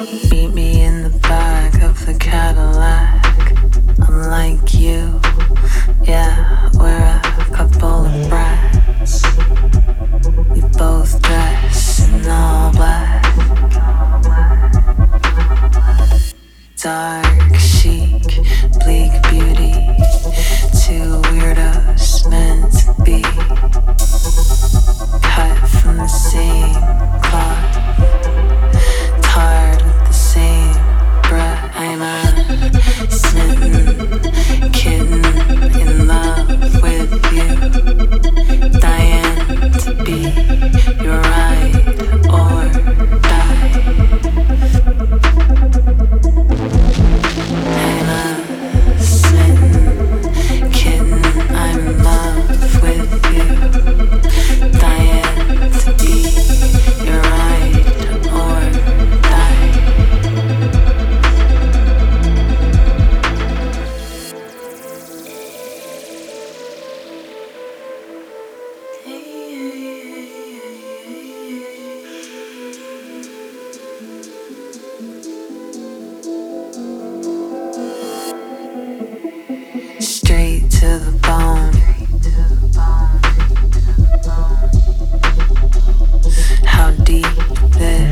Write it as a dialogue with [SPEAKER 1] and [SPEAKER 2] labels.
[SPEAKER 1] Meet me in the back of the Cadillac. Unlike you, yeah, we're a couple of brats. We both dress in all black. Dark, chic, bleak beauty. Two weirdos meant to be. Cut from the same cloth. Tarred with the same breath. I'm a smitten kitten in love with you. Dying to be your ride or die. I'm a smitten kitten. I'm in love with you. Dying to be your ride or die. Straight to the bone. How deep this